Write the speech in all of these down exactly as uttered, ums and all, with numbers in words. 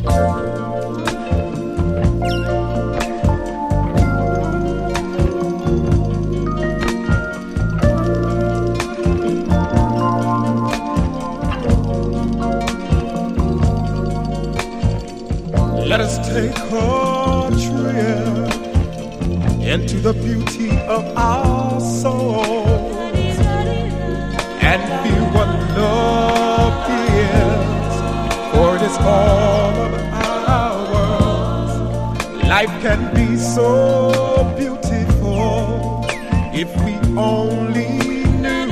Let us take a trip into the beauty of our soul and feel what love is, for it is all of ours. Life can be so beautiful if we only knew.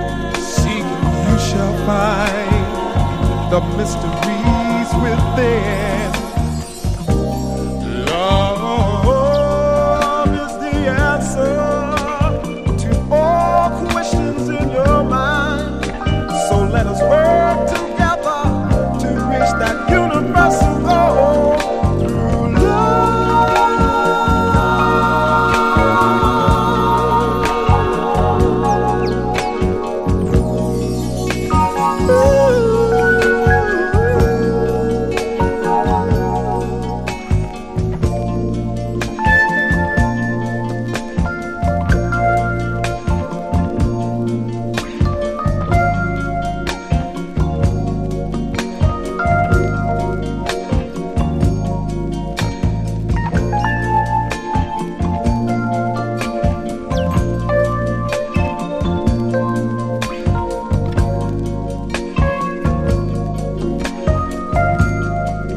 Seek, you shall find the mysteries within.